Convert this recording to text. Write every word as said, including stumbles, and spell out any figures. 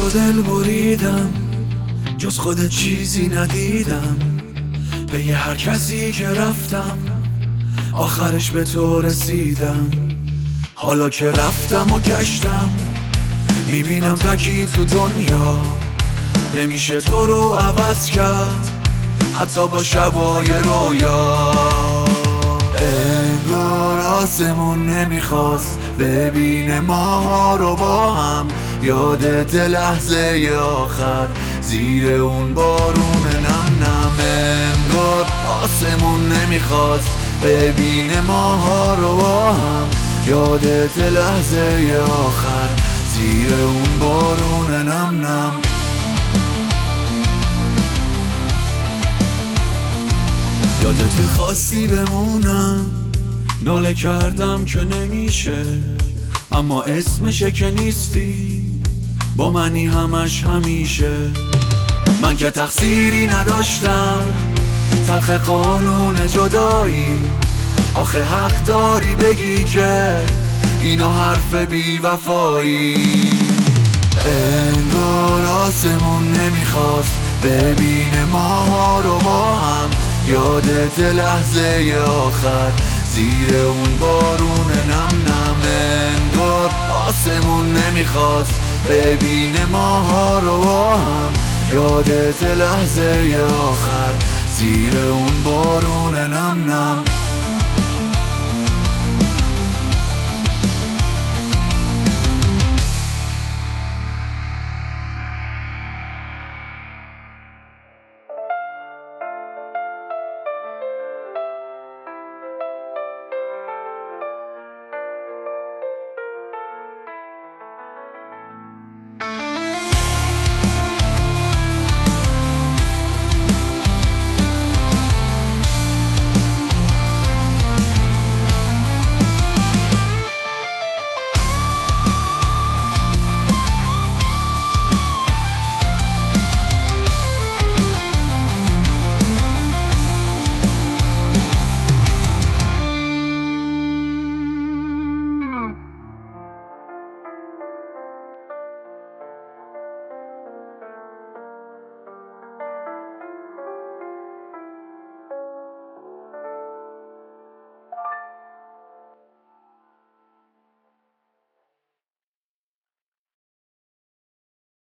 تو دل بریدم، جز خودت چیزی ندیدم. به یه هر کسی که رفتم، آخرش به تو رسیدم. حالا که رفتم و گشتم، میبینم تکی تو دنیا. نمیشه تو رو عوض کرد، حتی با شبای رویا. انگار آسمون نمیخواست ببینه ماها رو با هم. یادت لحظه آخر زیر اون بارون نم نم. انگار آسمون نمیخواست ببینه ماها رو با هم. یادت لحظه آخر زیر اون بارون نم نم. یادت خواستی بمونم، ناله کردم که نمیشه، اما اسمشه که نیستی، با منی همش همیشه. من که تقصیری نداشتم، تلخ قانون جدایی. آخه حق داری بگی که اینا حرف بی وفایی. انگار آسمون نمیخواست ببینه ماها رو با هم. یادت لحظه آخر زیر اون بارون نم نم. انگار آسمون نمیخواست ببینه ماها رو با هم. یادت لحظه آخر زیر اون بارون نم نم.